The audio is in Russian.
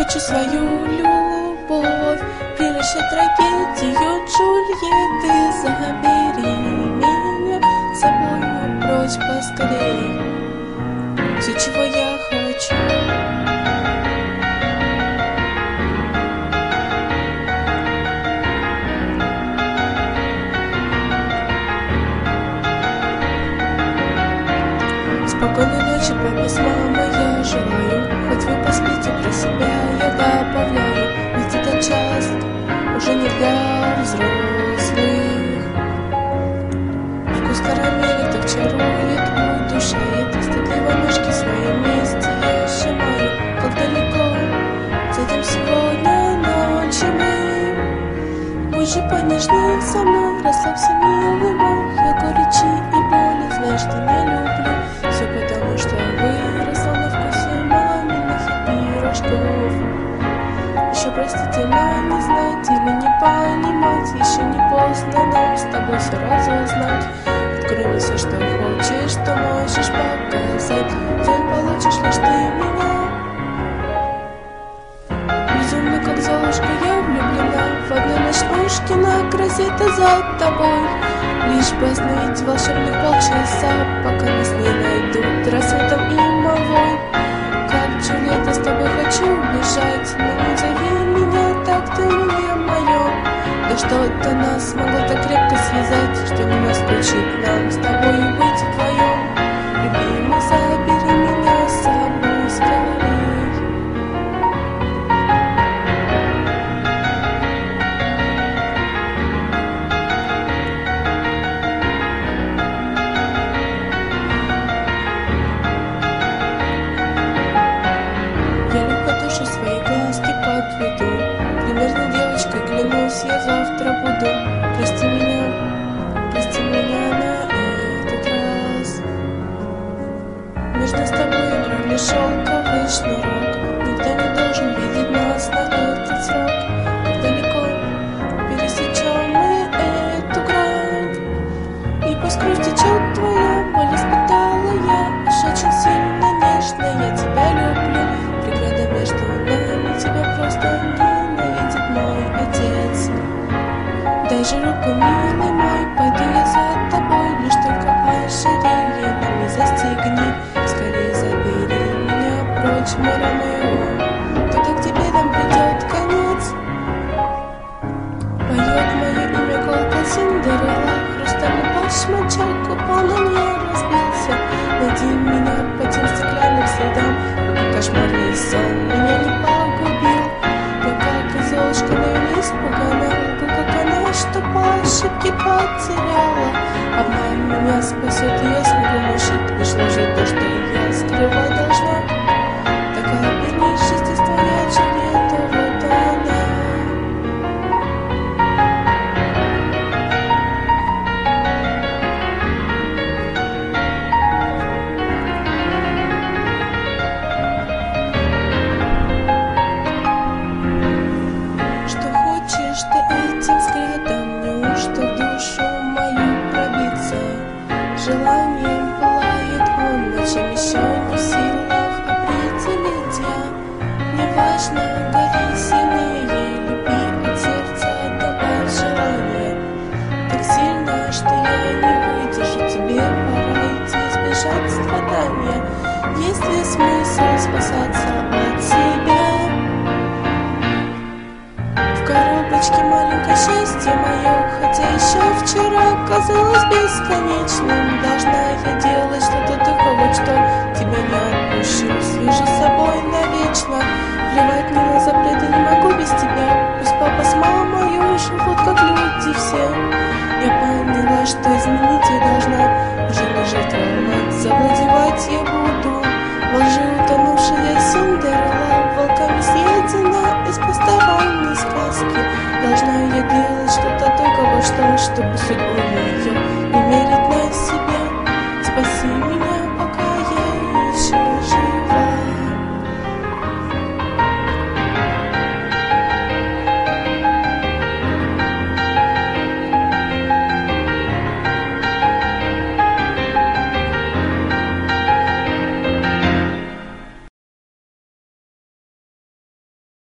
хочу свою любовь, превращать трагедию Джульетты. Забери меня с собой, но прочь поскорей. Все, чего я хочу. Спокойной ночи, папа с мамой я желаю. Хоть вы поспите, про себя я добавляю. Ведь этот час уже не для взрослых. Вкус карамели так чарует, удушает. Стыдливо ножки свои вместе я сжимаю. Как далеко зайдем сегодня ночью мы. Позже понежнее со мной, расслабься, милый мой. Я горечи и боли, знаешь, что не люблю. Все потому, что выросла на вкусе маминых пирожков. Еще простительно не знать или не понимать. Еще не поздно нам с тобой все разузнать. Открой мне все, что хочешь, что можешь показать. Взять получишь лишь ты меня. Безумно, как Золушка, я влюблена в одной ночнушке на грозета за тобой. Лишь бы остановить волшебных полчаса, пока нас не найдут рассветом и молвой. Как Джульетта, с тобой хочу бежать, но не зови меня так, ты мне мое. Да что-то нас могло так крепко связать, что не наскучит нам с тобой быть вдвоем. Любимый, забери меня с собой скорей. Свои глазки подведу. Примерно девочкой, клянусь, я завтра буду. Прости меня на этот раз. Между с тобой играли шелковый шнурок. Никто не должен видеть нас на этот срок. Как далеко пересечем мы эту грань. И пусть кровь течет твоя, боль испытала я. Уж очень сильно, нежно я тебя люблю. Преграда между нами, тебя просто ненавидит мой отец. Дай же руку, милый мой, пойду я за тобой. Лишь только ожерелье нам не застегни. Скорее забери меня прочь, море моего. Туда, к тебе там придет конец. Поет мое имя колка Синдерелла. Хрустальный башмачок упал, но не разбился. Найди меня по тем стеклянным следам. Кошмарный сон меня не погубил. Я как и Золушка, но не испугана. Как она, что по ошибке потеряла. Обман меня спасет, и я смогу мучить. Лишь ложит то, что я скрывать должна. Такая пернейшесть твоя Джульетта, вот она. Желанием пылает он, но чем еще не в силах определить я. Неважно, гори сильнее, люби от сердца, добавь желание. Так сильно, что я не выдержу, тебе пора идти избежать страдания. Есть ли смысл спасаться от себя? В коробочке маленькое счастье мое, хотя еще вчера казалось бесконечным. Должна я делать что-то только вот что. Тебя не отпущу, свяжу с собой навечно. Плевать мне на запреты, не могу без тебя. Пусть папа с мамой живут как люди все. Я поняла, что изменить я должна. Уже не жертвовать, завладевать я буду. Во лжи утонувшая Синдерелла, волками съедена из посторонней сказки. Должна я делать что-то только вот что, чтобы судьбу ее